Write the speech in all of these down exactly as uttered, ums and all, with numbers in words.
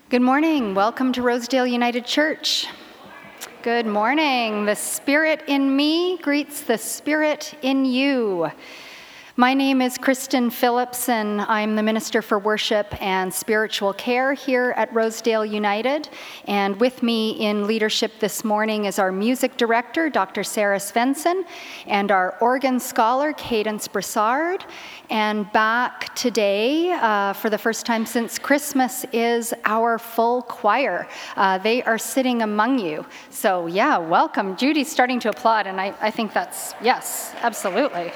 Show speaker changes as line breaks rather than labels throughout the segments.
Good morning. Welcome to Rosedale United Church. Good morning. The Spirit in me greets the Spirit in you. My name is Kristen Phillips, and I'm the Minister for Worship and Spiritual Care here at Rosedale United. And with me in leadership this morning is our music director, Doctor Sarah Svensson, and our organ scholar, Cadence Broussard. And back today, uh, for the first time since Christmas, is our full choir. Uh, they are sitting among you. So yeah, welcome. Judy's starting to applaud, and I, I think that's, yes, absolutely.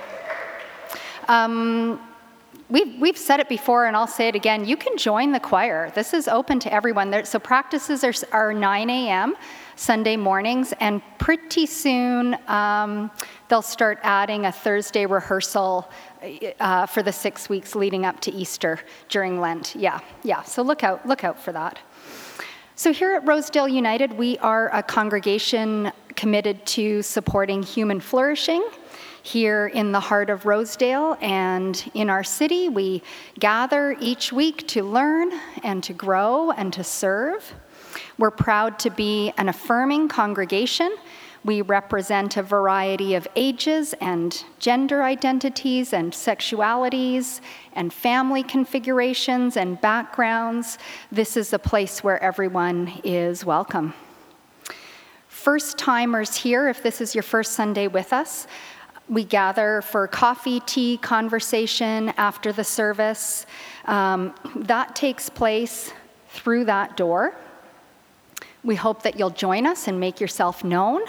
Um, we've, we've said it before, and I'll say it again. You can join the choir. This is open to everyone. There, so practices are, are nine a.m. Sunday mornings, and pretty soon um, they'll start adding a Thursday rehearsal uh, for the six weeks leading up to Easter during Lent. Yeah, yeah. So look out, look out for that. So here at Rosedale United, we are a congregation committed to supporting human flourishing here in the heart of Rosedale and in our city. We gather each week to learn and to grow and to serve. We're proud to be an affirming congregation. We represent a variety of ages and gender identities and sexualities and family configurations and backgrounds. This is a place where everyone is welcome. First-timers here, if this is your first Sunday with us, we gather for coffee, tea, conversation after the service. Um, that takes place through that door. We hope that you'll join us and make yourself known.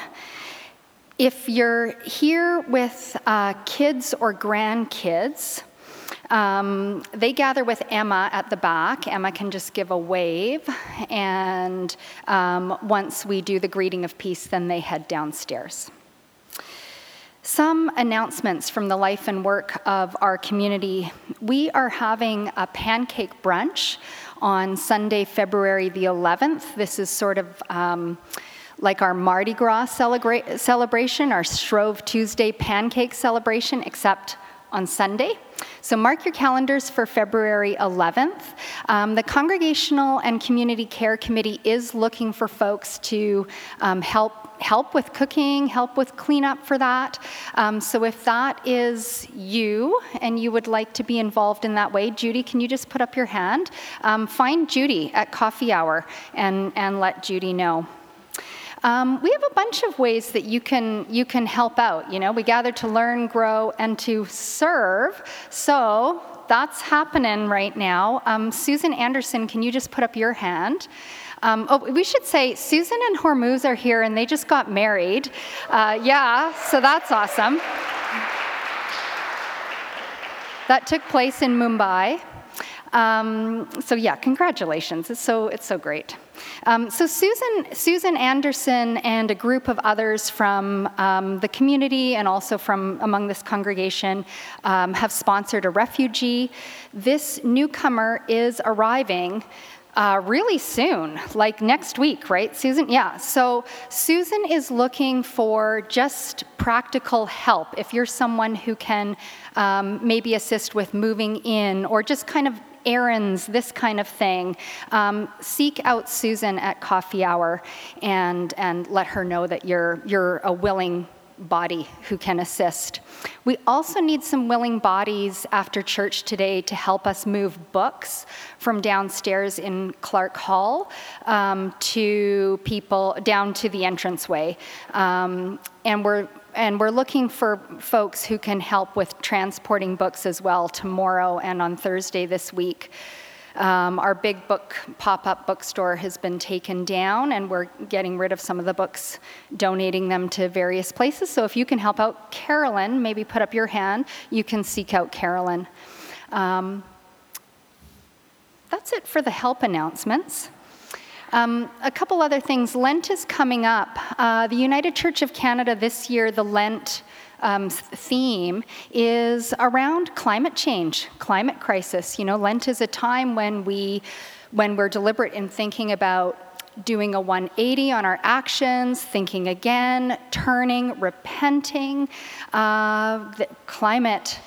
If you're here with uh, kids or grandkids, um, they gather with Emma at the back. Emma can just give a wave, and um, once we do the greeting of peace, then they head downstairs. Some announcements from the life and work of our community. We are having a pancake brunch on Sunday, February the eleventh. This is sort of um, like our Mardi Gras celebra- celebration, our Shrove Tuesday pancake celebration, except on Sunday. So mark your calendars for February eleventh. Um, the Congregational and Community Care Committee is looking for folks to um, help help with cooking, help with cleanup for that. Um, so if that is you and you would like to be involved in that way, Judy, can you just put up your hand? Um, find Judy at coffee hour and, and let Judy know. Um, we have a bunch of ways that you can you can help out. You know, we gather to learn, grow, and to serve. So that's happening right now. Um, Susan Anderson, can you just put up your hand? Um, oh, we should say Susan and Hormuz are here, and they just got married. Uh, yeah, so that's awesome. That took place in Mumbai. Um, so yeah, congratulations. It's so it's so great. Um, so Susan Susan Anderson and a group of others from um, the community and also from among this congregation um, have sponsored a refugee. This newcomer is arriving Uh, really soon, like next week, right, Susan? Yeah, so Susan is looking for just practical help. If you're someone who can um, maybe assist with moving in or just kind of errands, this kind of thing, um, seek out Susan at coffee hour and and let her know that you're you're a willing body who can assist. We also need some willing bodies after church today to help us move books from downstairs in Clark Hall um, to people down to the entranceway. Um, and we're and we're looking for folks who can help with transporting books as well tomorrow and on Thursday this week. Um, our big book pop-up bookstore has been taken down, and we're getting rid of some of the books, donating them to various places. So if you can help out Carolyn, maybe put up your hand, you can seek out Carolyn. Um, that's it for the help announcements. Um, a couple other things. Lent is coming up. Uh, the United Church of Canada this year, the Lent Um, theme is around climate change, climate crisis. You know, Lent is a time when we, when we're deliberate in thinking about doing a one eighty on our actions, thinking again, turning, repenting. Uh, the climate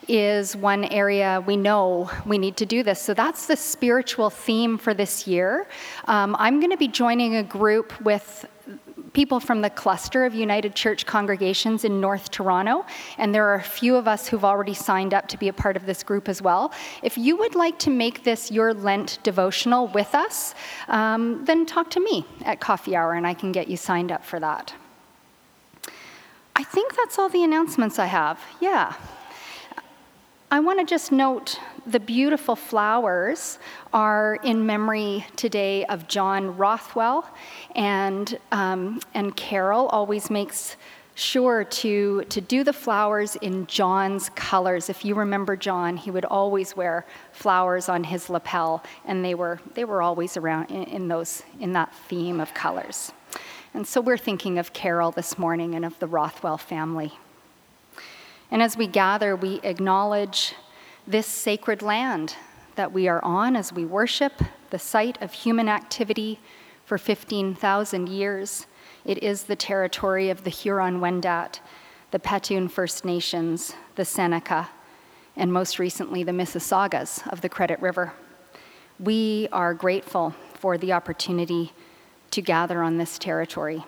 is one area we know we need to do this. So that's the spiritual theme for this year. Um, I'm going to be joining a group with people from the cluster of United Church congregations in North Toronto, and there are a few of us who've already signed up to be a part of this group as well. If you would like to make this your Lent devotional with us, um, then talk to me at coffee hour and I can get you signed up for that. I think that's all the announcements I have. Yeah. I want to just note the beautiful flowers are in memory today of John Rothwell, and um, and Carol always makes sure to to do the flowers in John's colors. If you remember John, he would always wear flowers on his lapel, and they were they were always around in, in those in that theme of colors. And so we're thinking of Carol this morning and of the Rothwell family. And as we gather, we acknowledge this sacred land that we are on as we worship, the site of human activity for fifteen thousand years. It is the territory of the Huron-Wendat, the Petun First Nations, the Seneca, and most recently the Mississaugas of the Credit River. We are grateful for the opportunity to gather on this territory.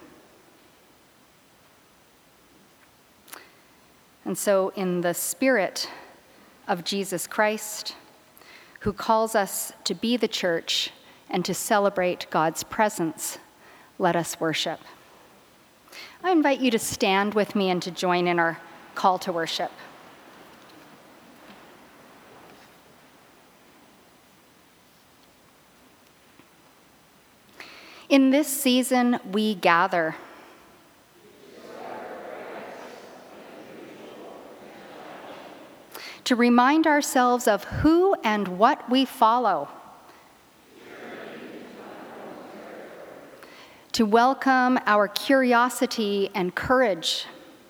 And so in the spirit of Jesus Christ, who calls us to be the church and to celebrate God's presence, let us worship. I invite you to stand with me and to join in our call to worship. In this season, we gather. To remind ourselves of who and what we follow. To welcome our curiosity and courage.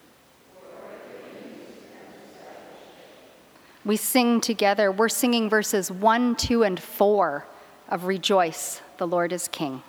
We sing together. We're singing verses one, two, and four of Rejoice, the Lord is King.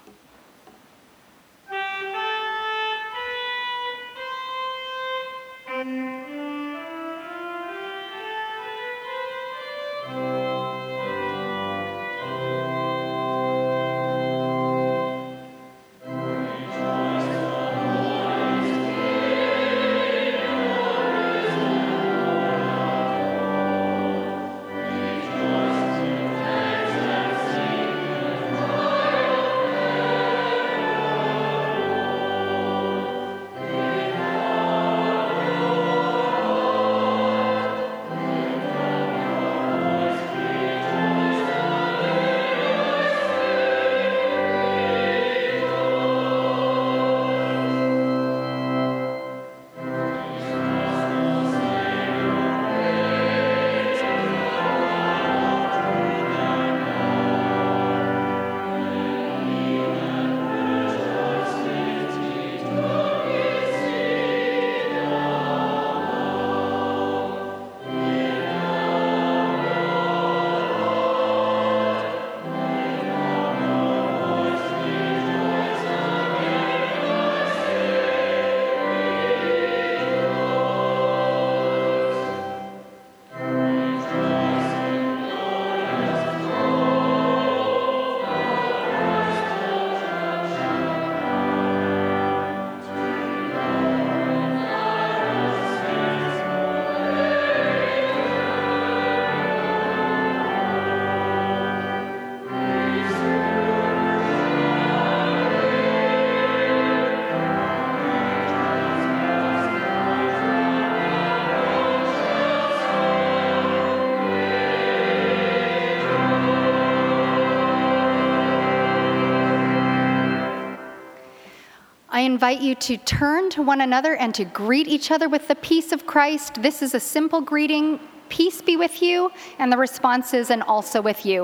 I invite you to turn to one another and to greet each other with the peace of Christ. This is a simple greeting. Peace be with you, and the response is, and also with you.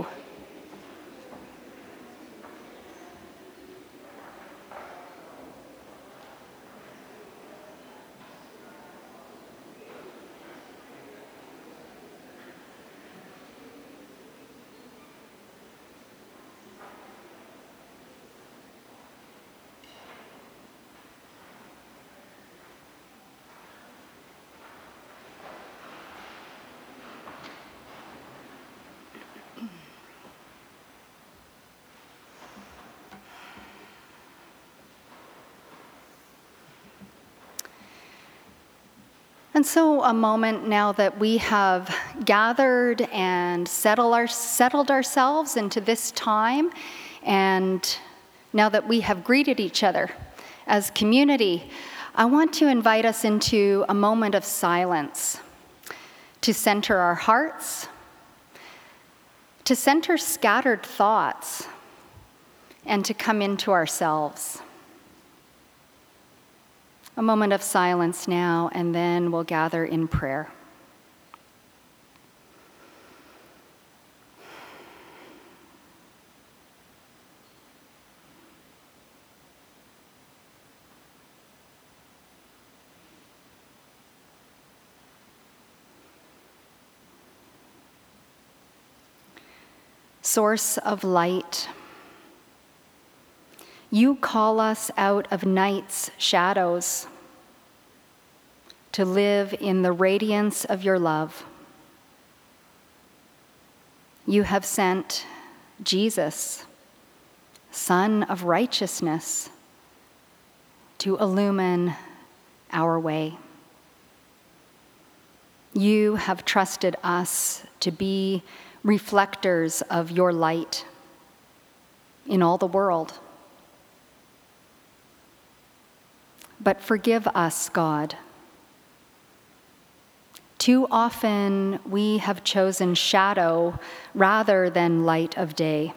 And so a moment now that we have gathered and settled, our, settled ourselves into this time, and now that we have greeted each other as community, I want to invite us into a moment of silence to center our hearts, to center scattered thoughts, and to come into ourselves. A moment of silence now, and then we'll gather in prayer. Source of light, you call us out of night's shadows to live in the radiance of your love. You have sent Jesus, Son of righteousness, to illumine our way. You have trusted us to be reflectors of your light in all the world. But forgive us, God. Too often we have chosen shadow rather than light of day.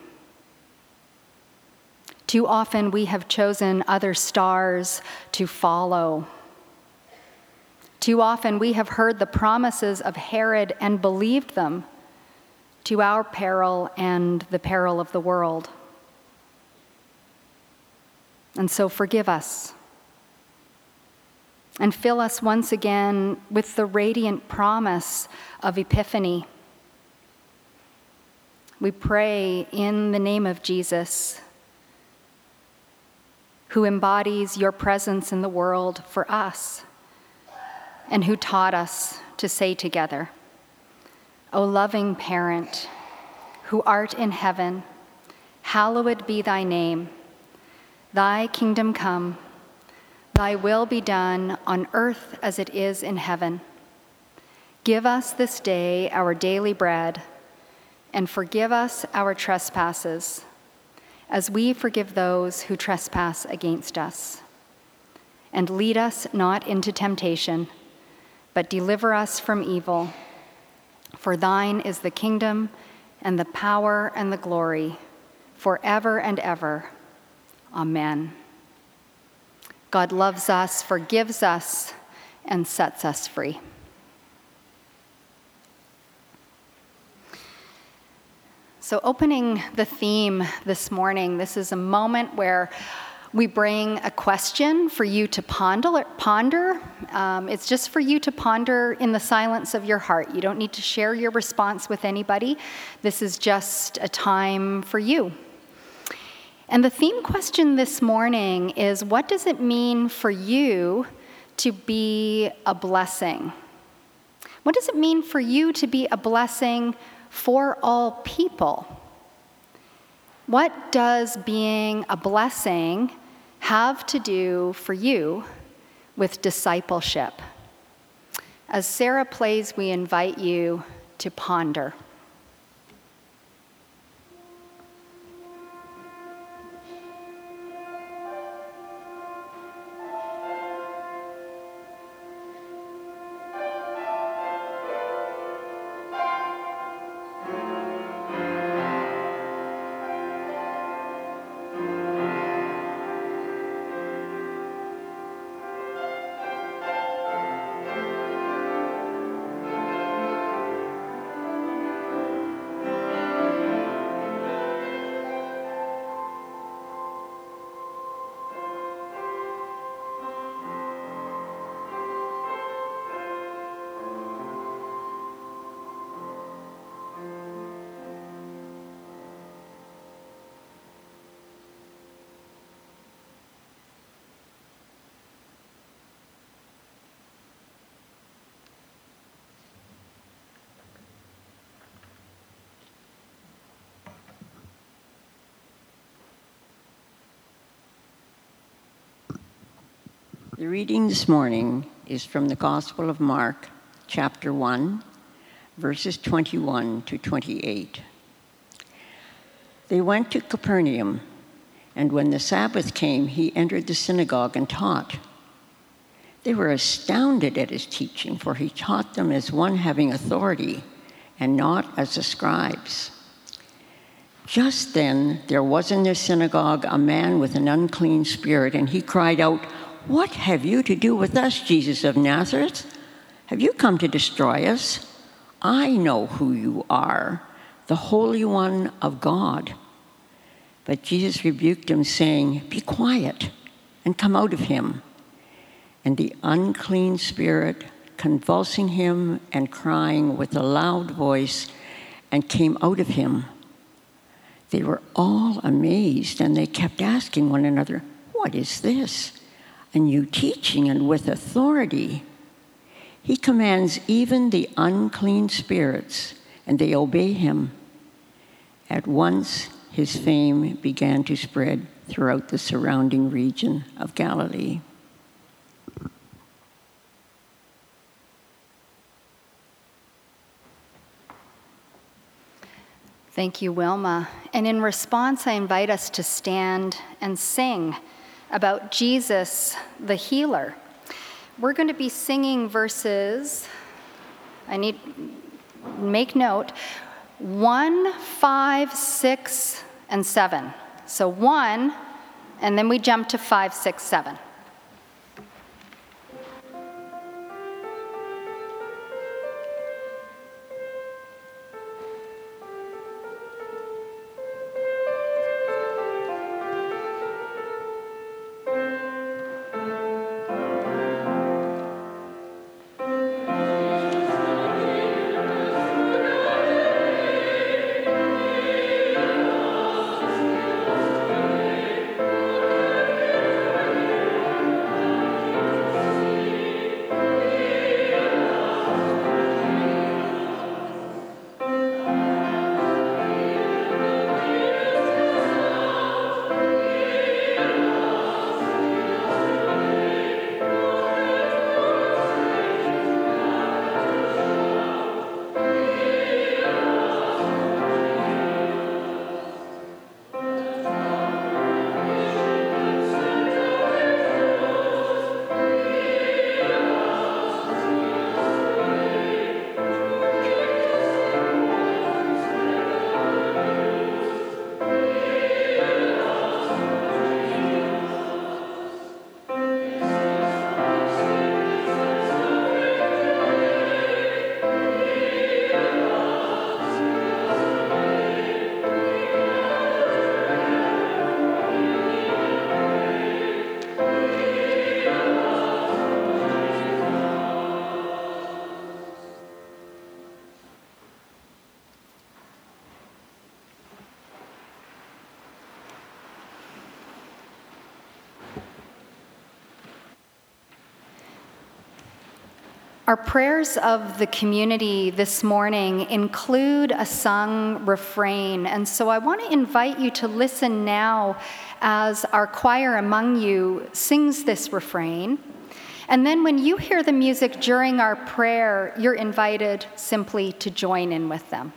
Too often we have chosen other stars to follow. Too often we have heard the promises of Herod and believed them, to our peril and the peril of the world. And so forgive us. And fill us once again with the radiant promise of Epiphany. We pray in the name of Jesus, who embodies your presence in the world for us, and who taught us to say together, O loving parent, who art in heaven, hallowed be thy name. Thy kingdom come. Thy will be done on earth as it is in heaven. Give us this day our daily bread, and forgive us our trespasses, as we forgive those who trespass against us. And lead us not into temptation, but deliver us from evil. For thine is the kingdom, and the power, and the glory, forever and ever. Amen. God loves us, forgives us, and sets us free. So opening the theme this morning, this is a moment where we bring a question for you to ponder. ponder. Um, it's just for you to ponder in the silence of your heart. You don't need to share your response with anybody. This is just a time for you. And the theme question this morning is, what does it mean for you to be a blessing? What does it mean for you to be a blessing for all people? What does being a blessing have to do for you with discipleship? As Sarah plays, we invite you to ponder.
The reading this morning is from the Gospel of Mark, chapter one, verses twenty-one to twenty-eight. They went to Capernaum, and when the Sabbath came, he entered the synagogue and taught. They were astounded at his teaching, for he taught them as one having authority, and not as the scribes. Just then there was in the synagogue a man with an unclean spirit, and he cried out, "What have you to do with us, Jesus of Nazareth? Have you come to destroy us? I know who you are, the Holy One of God." But Jesus rebuked him, saying, "Be quiet and come out of him." And the unclean spirit, convulsing him and crying with a loud voice, and came out of him. They were all amazed, and they kept asking one another, "What is this? A new teaching and with authority. He commands even the unclean spirits, and they obey him." At once his fame began to spread throughout the surrounding region of Galilee.
Thank you, Wilma. And in response, I invite us to stand and sing about Jesus, the healer. We're going to be singing verses, I need, make note, one, five, six, and seven. So one, and then we jump to five, six, seven. Our prayers of the community this morning include a sung refrain, and so I want to invite you to listen now as our choir among you sings this refrain. And then when you hear the music during our prayer, you're invited simply to join in with them.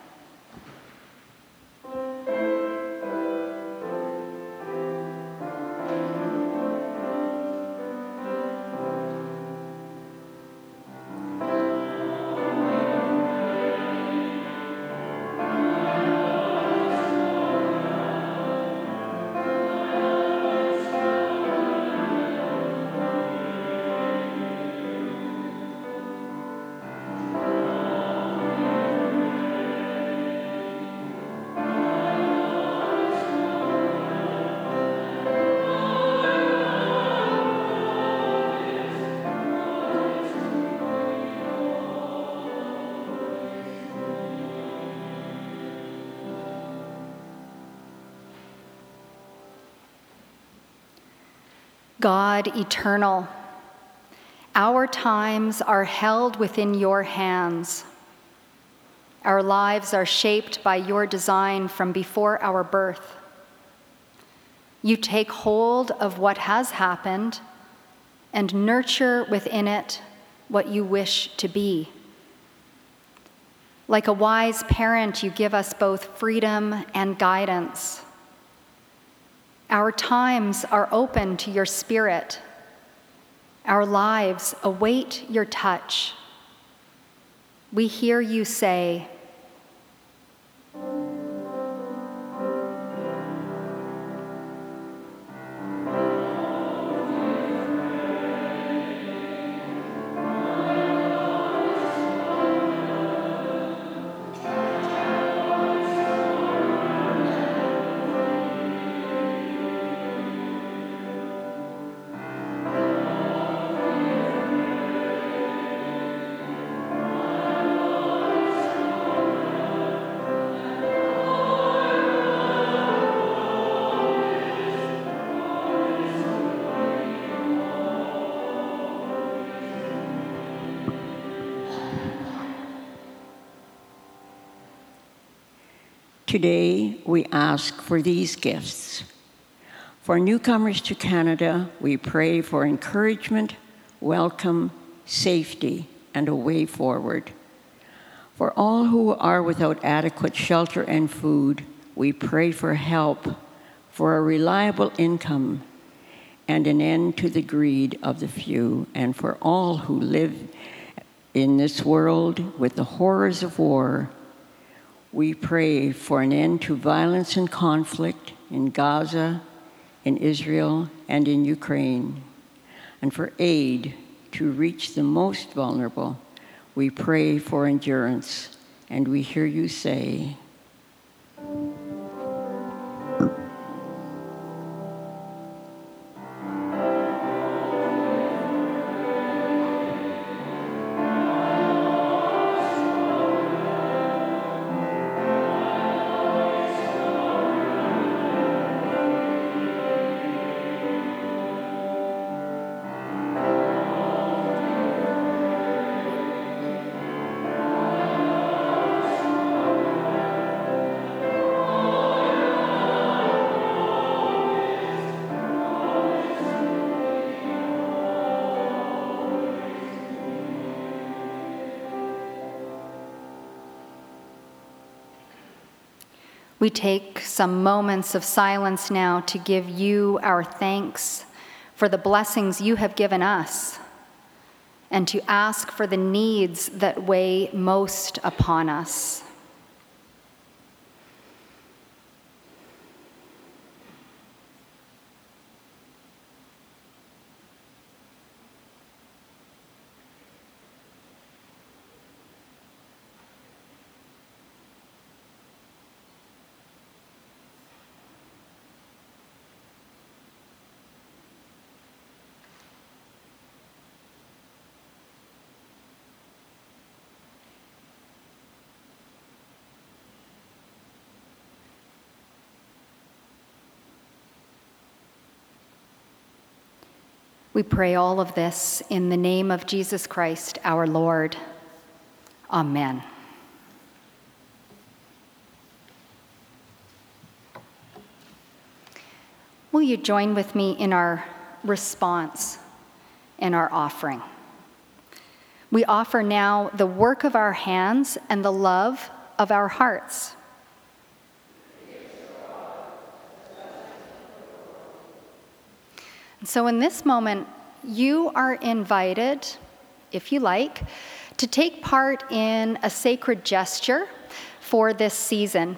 God eternal, our times are held within your hands. Our lives are shaped by your design from before our birth. You take hold of what has happened and nurture within it what you wish to be. Like a wise parent, you give us both freedom and guidance. Our times are open to your Spirit. Our lives await your touch. We hear you say,
Today, we ask for these gifts. For newcomers to Canada, we pray for encouragement, welcome, safety, and a way forward. For all who are without adequate shelter and food, we pray for help, for a reliable income, and an end to the greed of the few, and for all who live in this world with the horrors of war. We pray for an end to violence and conflict in Gaza, in Israel, and in Ukraine, and for aid to reach the most vulnerable. We pray for endurance, and we hear you say, We take some moments of silence now to give you our thanks for the blessings you have given us and to ask for the needs that weigh most upon us. We pray all of this in the name of Jesus Christ, our Lord. Amen. Will you join with me in our response and our offering? We offer now the work of our hands and the love of our hearts. So in this moment, you are invited, if you like, to take part in a sacred gesture for this season.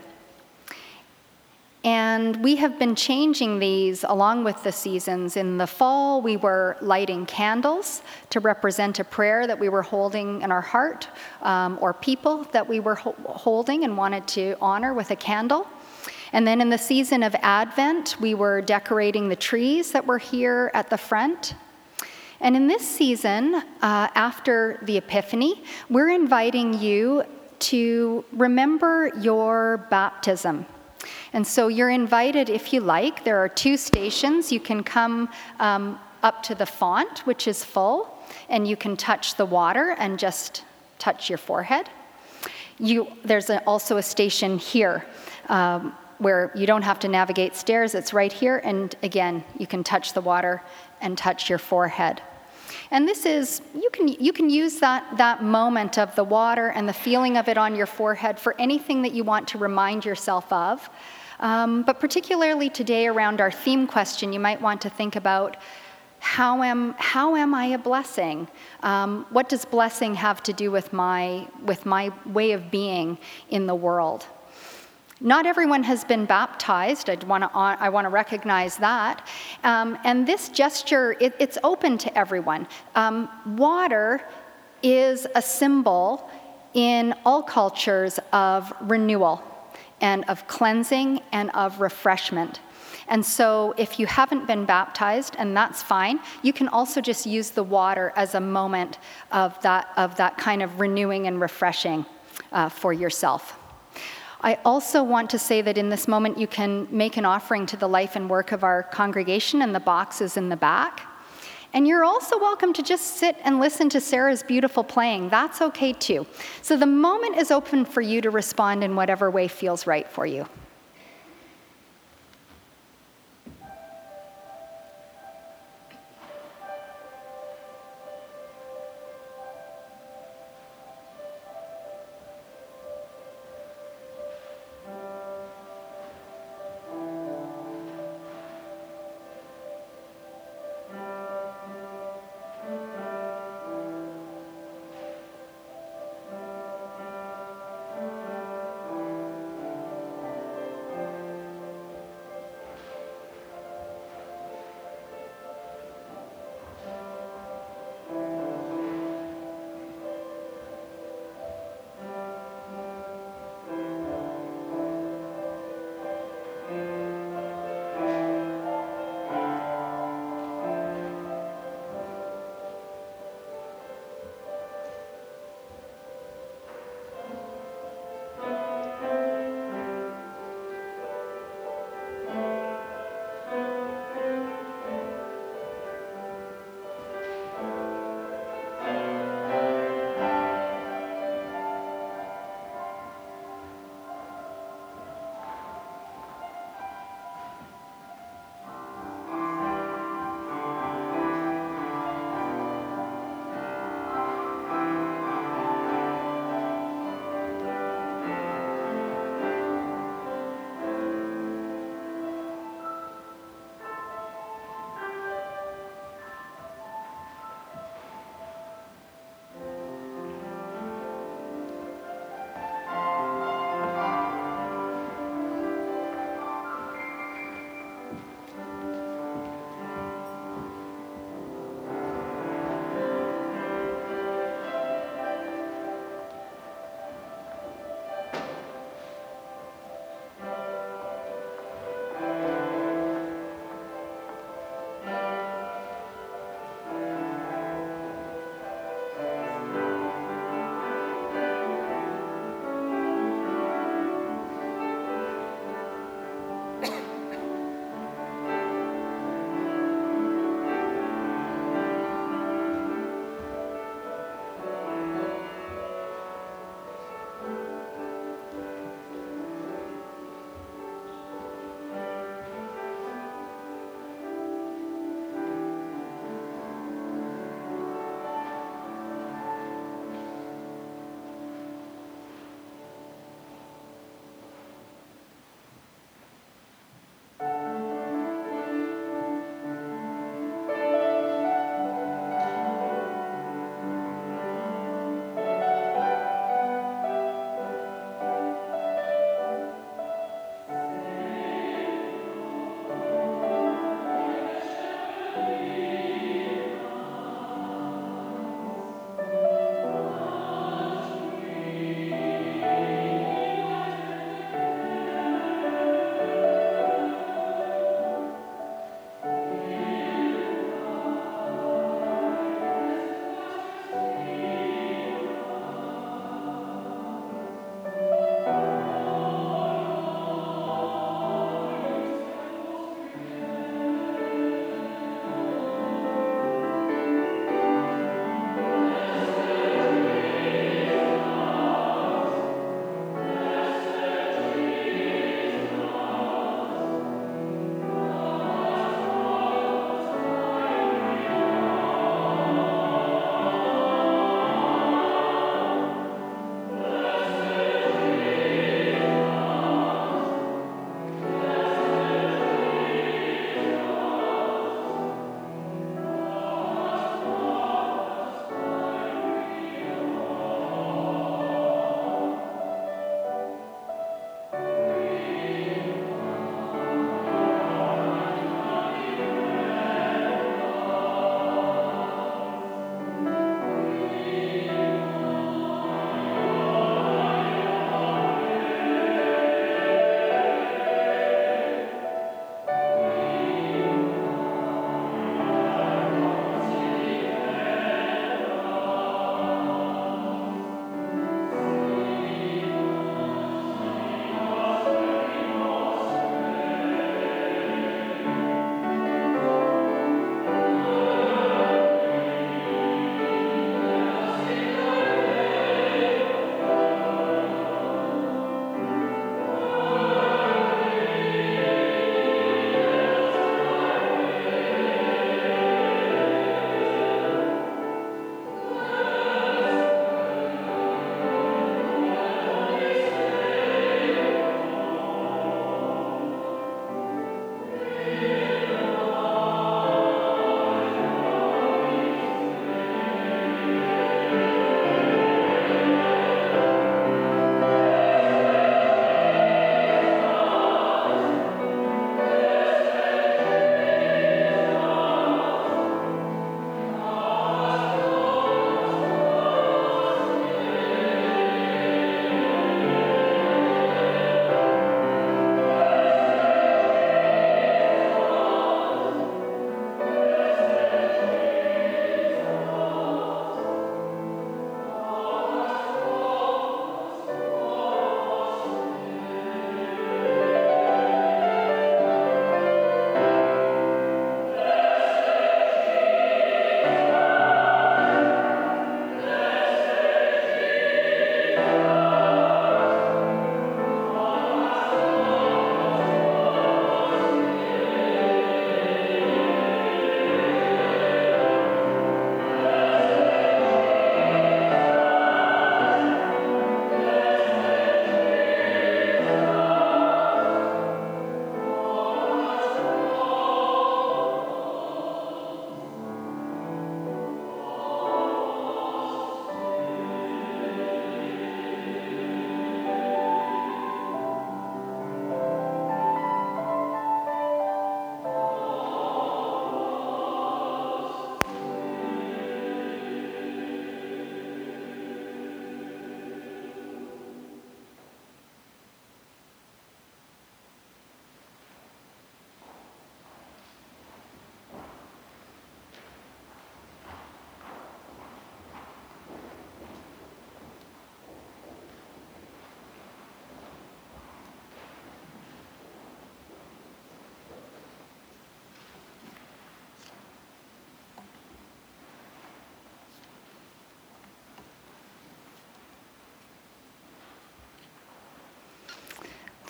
And we have been changing these along with the seasons. In the fall, we were lighting candles to represent a prayer that we were holding in our heart, um, or people that we were ho- holding and wanted to honor with a candle. And then in the season of Advent, we were decorating the trees that were here at the front. And in this season, uh, after the Epiphany, we're inviting you to remember your baptism. And so you're invited, if you like. There are two stations. You can come um, up to the font, which is full, and you can touch the water and just touch your forehead. You, there's a, also a station here, um, where you don't have to navigate stairs. It's right here, and again, you can touch the water and touch your forehead.
And this is, you can, you can use that, that moment of the water and the feeling of it on your forehead for anything that you want to remind yourself of. Um, but particularly today around our theme question, you might want to think about, how am, how am I a blessing? Um, what does blessing have to do with my, with my way of being in the world? Not everyone has been baptized. I'd wanna, I want to recognize that. Um, and this gesture, it, it's open to everyone. Um, water is a symbol in all cultures of renewal and of cleansing and of refreshment. And so if you haven't been baptized, and that's fine, you can also just use the water as a moment of that, of that kind of renewing and refreshing uh, for yourself. I also want to say that in this moment you can make an offering to the life and work of our congregation, and the box is in the back. And you're also welcome to just sit and listen to Sarah's beautiful playing. That's okay too. So the moment is open for you to respond in whatever way feels right for you.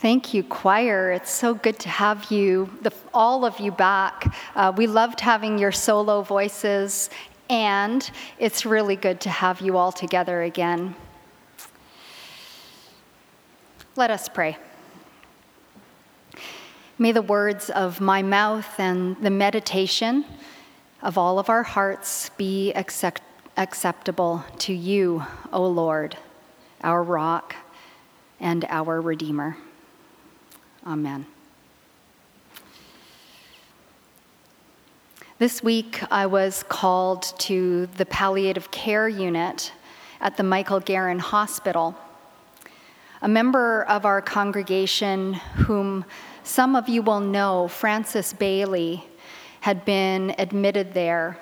Thank you, choir. It's so good to have you, the, all of you back. Uh, we loved having your solo voices, and it's really good to have you all together again. Let us pray. May the words of my mouth and the meditation of all of our hearts be accept, acceptable to you, O Lord, our rock and our Redeemer. Amen. This week, I was called to the palliative care unit at the Michael Garron Hospital. A member of our congregation, whom some of you will know, Francis Bailey, had been admitted there.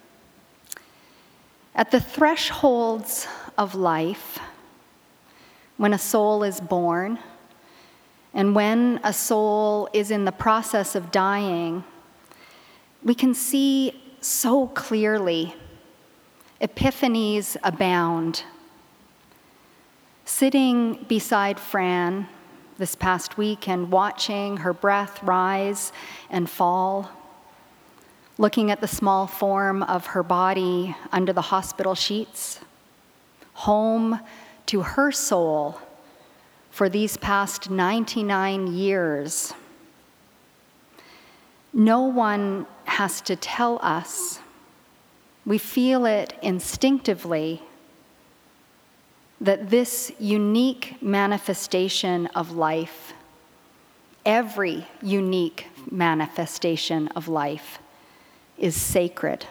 At the thresholds of life, when a soul is born, and when a soul is in the process of dying, we can see so clearly. Epiphanies abound. Sitting beside Fran this past week and watching her breath rise and fall, looking at the small form of her body under the hospital sheets, home to her soul for these past ninety-nine years. No one has to tell us. We feel it instinctively that this unique manifestation of life, every unique manifestation of life, is sacred.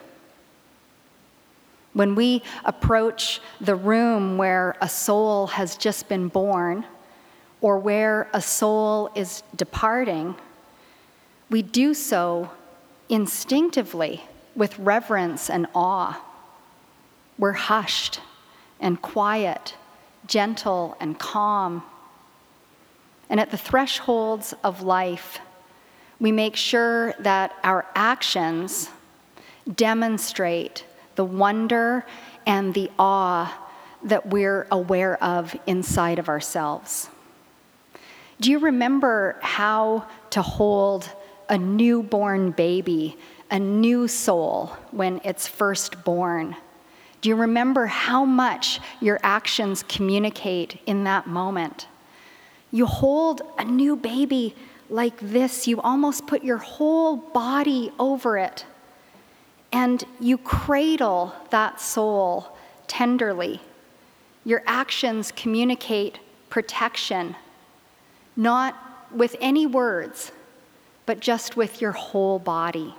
When we approach the room where a soul has just been born, or where a soul is departing, we do so instinctively with reverence and awe. We're hushed and quiet, gentle and calm. And at the thresholds of life, we make sure that our actions demonstrate the wonder and the awe that we're aware of inside of ourselves. Do you remember how to hold a newborn baby, a new soul, when it's first born? Do you remember how much your actions communicate in that moment? You hold a new baby like this, you almost put your whole body over it, and you cradle that soul tenderly. Your actions communicate protection, not with any words, but just with your whole body.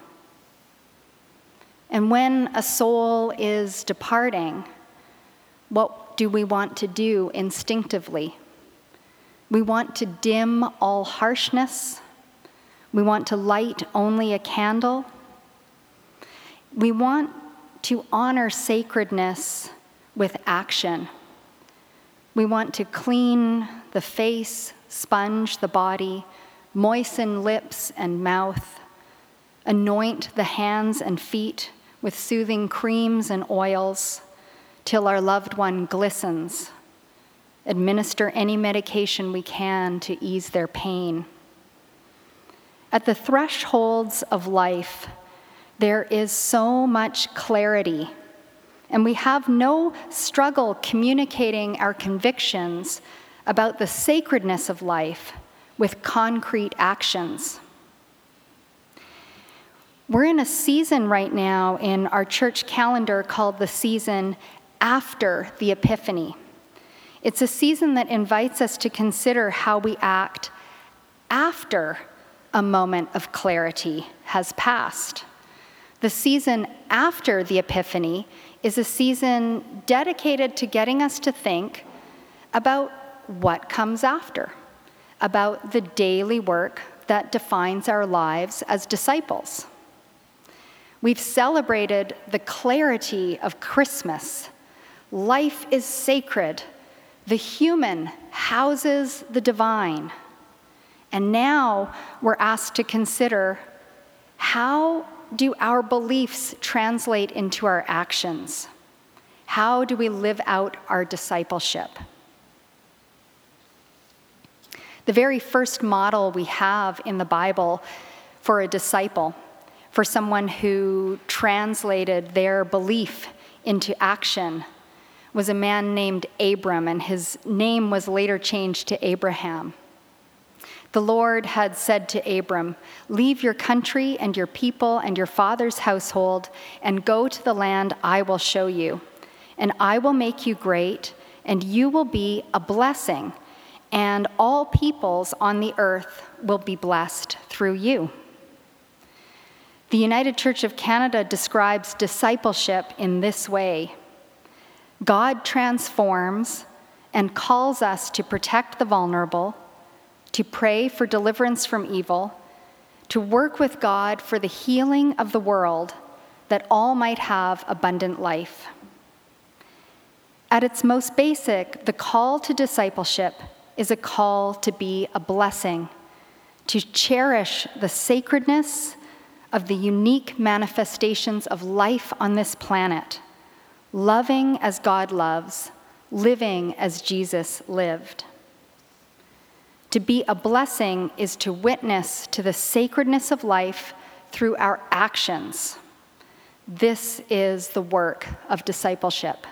And when a soul is departing, what do we want to do instinctively? We want to dim all harshness. We want to light only a candle. We want to honor sacredness with action. We want to clean the face, sponge the body, moisten lips and mouth, anoint the hands and feet with soothing creams and oils till our loved one glistens, administer any medication we can to ease their pain. At the thresholds of life, there is so much clarity, and we have no struggle communicating our convictions about the sacredness of life with concrete actions. We're in a season right now in our church calendar called the season after the Epiphany. It's a season that invites us to consider how we act after a moment of clarity has passed. The season after the Epiphany is a season dedicated to getting us to think about what comes after, about the daily work that defines our lives as disciples. We've celebrated the clarity of Christmas. Life is sacred. The human houses the divine. And now we're asked to consider, how do our beliefs translate into our actions? How do we live out our discipleship? the very first model we have in the Bible for a disciple, for someone who translated their belief into action, was a man named Abram, and his name was later changed to Abraham. The Lord had said to Abram, "Leave your country and your people and your father's household and go to the land I will show you. And I will make you great, and you will be a blessing, and all peoples on the earth will be blessed through you." The United Church of Canada describes discipleship in this way: God transforms and calls us to protect the vulnerable, to pray for deliverance from evil, to work with God for the healing of the world, that all might have abundant life. At its most basic, the call to discipleship is a call to be a blessing, to cherish the sacredness of the unique manifestations of life on this planet, loving as God loves, living as Jesus lived. To be a blessing is to witness to the sacredness of life through our actions. This is the work of discipleship.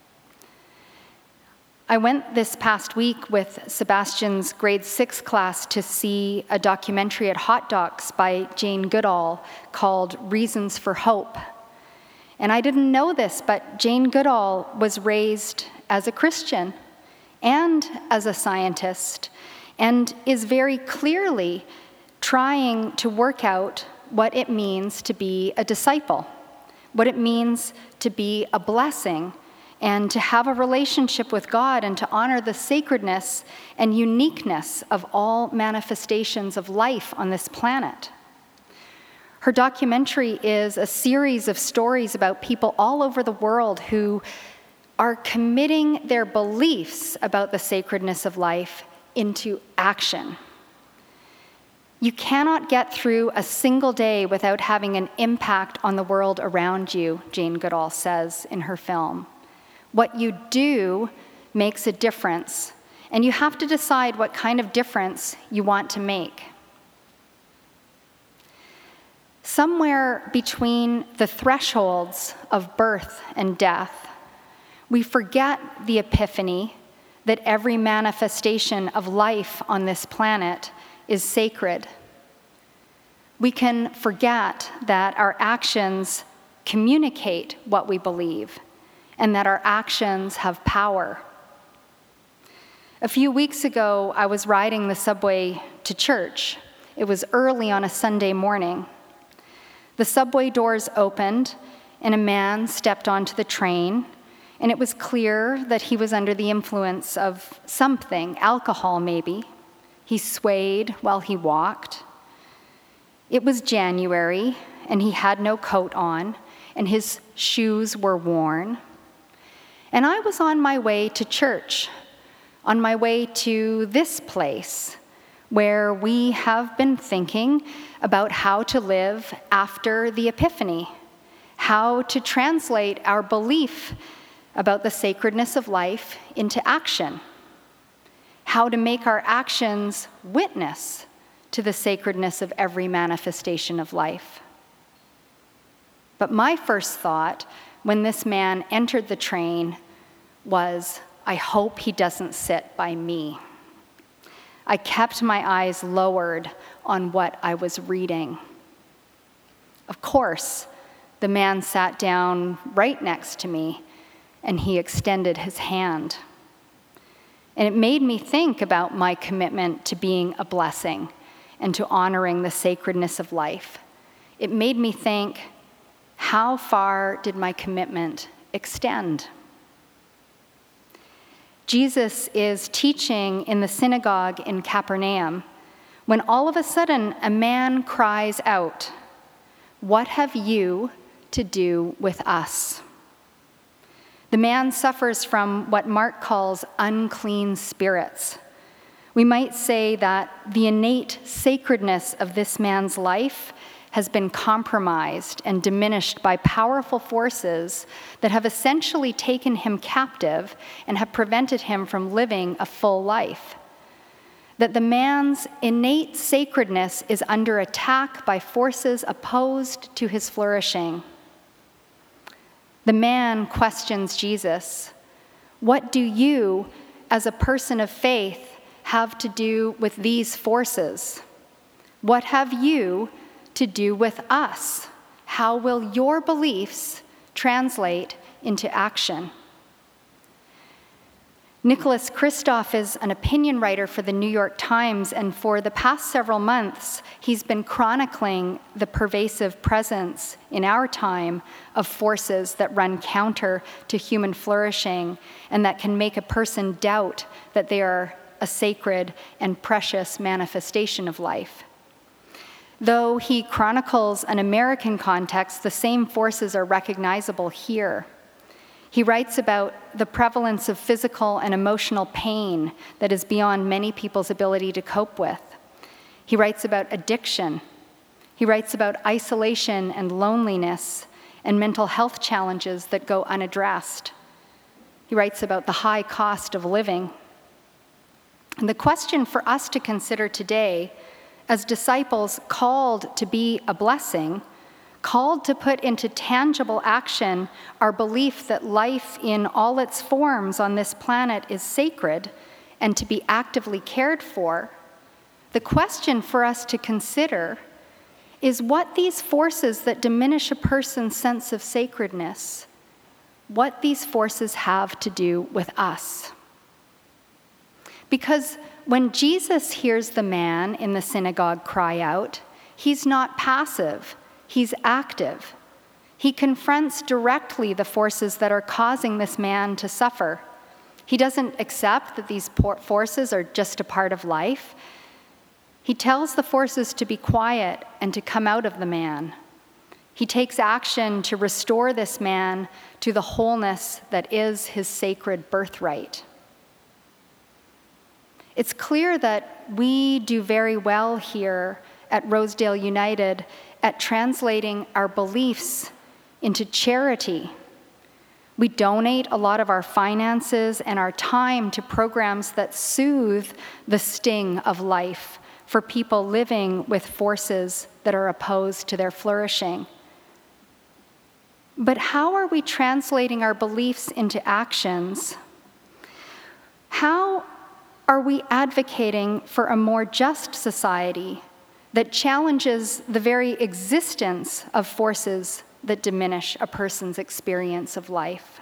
I went this past week with Sebastian's grade six class to see a documentary at Hot Docs by Jane Goodall called Reasons for Hope. And I didn't know this, but Jane Goodall was raised as a Christian and as a scientist, and is very clearly trying to work out what it means to be a disciple, what it means to be a blessing, and to have a relationship with God, and to honor the sacredness and uniqueness of all manifestations of life on this planet. Her documentary is a series of stories about people all over the world who are committing their beliefs about the sacredness of life into action. You cannot get through a single day without having an impact on the world around you, Jane Goodall says in her film. What you do makes a difference, and you have to decide what kind of difference you want to make. Somewhere between the thresholds of birth and death, we forget the epiphany that every manifestation of life on this planet is sacred. We can forget that our actions communicate what we believe, and that our actions have power. A few weeks ago, I was riding the subway to church. It was early on a Sunday morning. The subway doors opened, and a man stepped onto the train, and it was clear that he was under the influence of something, alcohol maybe. He swayed while he walked. It was January, and he had no coat on, and his shoes were worn. And I was on my way to church, on my way to this place where we have been thinking about how to live after the Epiphany, how to translate our belief about the sacredness of life into action, how to make our actions witness to the sacredness of every manifestation of life. But my first thought when this man entered the train was, I hope he doesn't sit by me. I kept my eyes lowered on what I was reading. Of course, the man sat down right next to me, and he extended his hand. And it made me think about my commitment to being a blessing and to honoring the sacredness of life. It made me think, how far did my commitment extend? Jesus is teaching in the synagogue in Capernaum when all of a sudden a man cries out, "What have you to do with us?" The man suffers from what Mark calls unclean spirits. We might say that the innate sacredness of this man's life has been compromised and diminished by powerful forces that have essentially taken him captive and have prevented him from living a full life. that the man's innate sacredness is under attack by forces opposed to his flourishing. The man questions Jesus, "What do you, as a person of faith, have to do with these forces? What have you to do with us? How will your beliefs translate into action?" Nicholas Kristof is an opinion writer for the New York Times, and for the past several months, he's been chronicling the pervasive presence in our time of forces that run counter to human flourishing and that can make a person doubt that they are a sacred and precious manifestation of life. Though he chronicles an American context, the same forces are recognizable here. He writes about the prevalence of physical and emotional pain that is beyond many people's ability to cope with. He writes about addiction. He writes about isolation and loneliness and mental health challenges that go unaddressed. He writes about the high cost of living. And the question for us to consider today, as disciples called to be a blessing, called to put into tangible action our belief that life in all its forms on this planet is sacred and to be actively cared for, the question for us to consider is what these forces that diminish a person's sense of sacredness, what these forces have to do with us. Because when Jesus hears the man in the synagogue cry out, he's not passive. He's active. He confronts directly the forces that are causing this man to suffer. He doesn't accept that these forces are just a part of life. He tells the forces to be quiet and to come out of the man. He takes action to restore this man to the wholeness that is his sacred birthright. It's clear that we do very well here at Rosedale United at translating our beliefs into charity. We donate a lot of our finances and our time to programs that soothe the sting of life for people living with forces that are opposed to their flourishing. But how are we translating our beliefs into actions? How are we advocating for a more just society that challenges the very existence of forces that diminish a person's experience of life?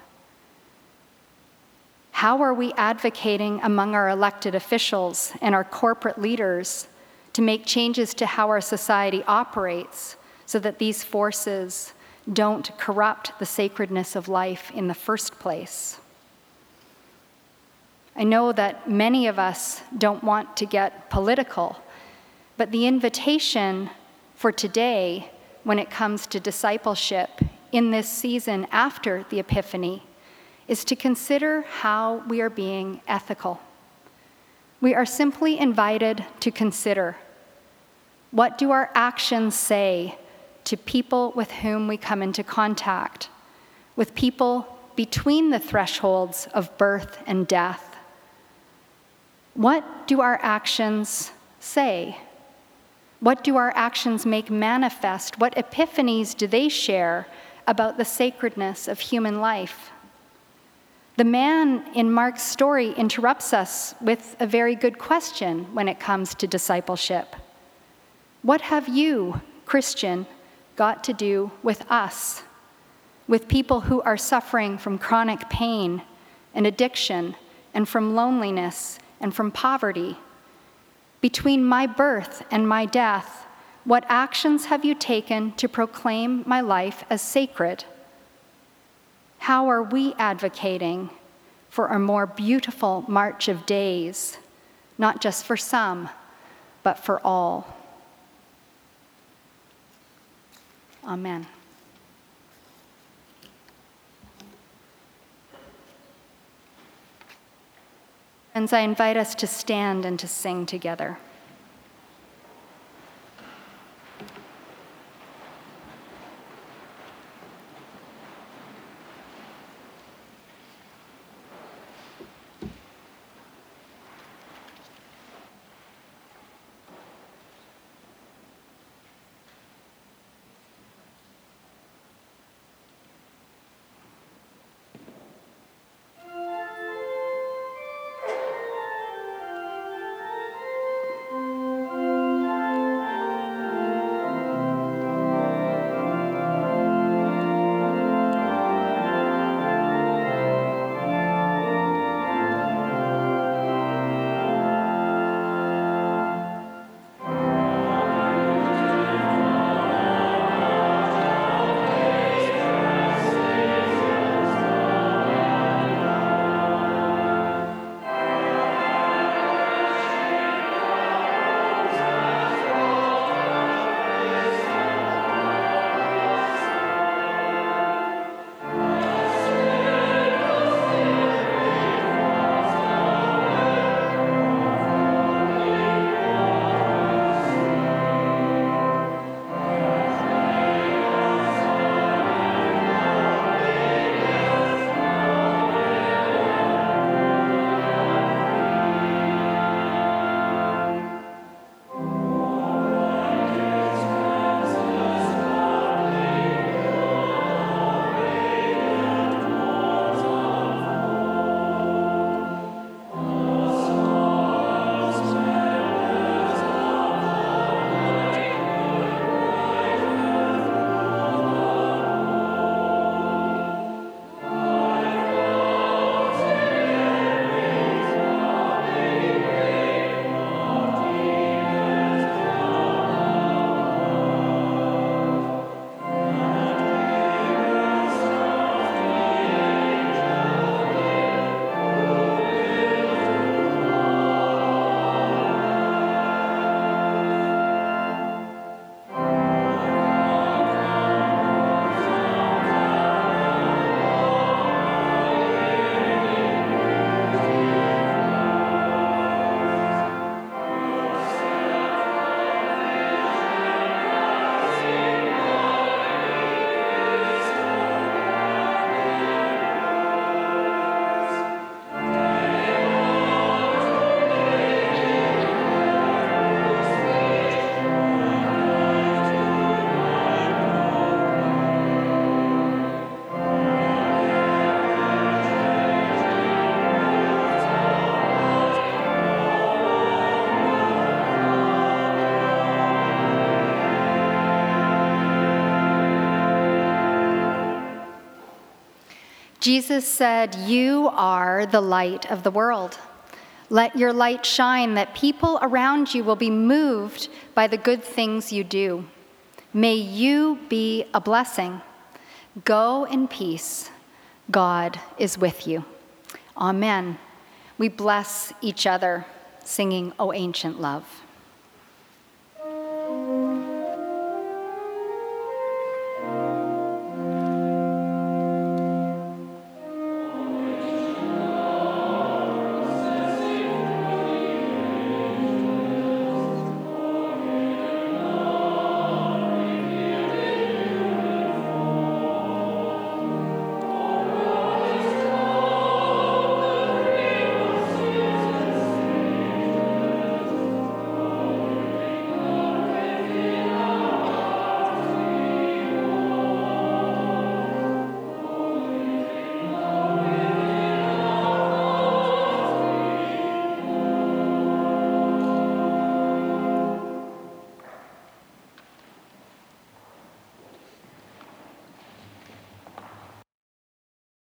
How are we advocating among our elected officials and our corporate leaders to make changes to how our society operates so that these forces don't corrupt the sacredness of life in the first place? I know that many of us don't want to get political, but the invitation for today, when it comes to discipleship in this season after the Epiphany, is to consider how we are being ethical. We are simply invited to consider, what do our actions say to people with whom we come into contact, with people between the thresholds of birth and death? What do our actions say? What do our actions make manifest? What epiphanies do they share about the sacredness of human life? The man in Mark's story interrupts us with a very good question when it comes to discipleship. What have you, Christian, got to do with us, with people who are suffering from chronic pain and addiction and from loneliness and from poverty? Between my birth and my death, what actions have you taken to proclaim my life as sacred? How are we advocating for a more beautiful march of days, not just for some, but for all? Amen. Friends, I invite us to stand and to sing together. Jesus said, "You are the light of the world. Let your light shine that people around you will be moved by the good things you do. May you be a blessing. Go in peace. God is with you." Amen. We bless each other, singing, "O Ancient Love."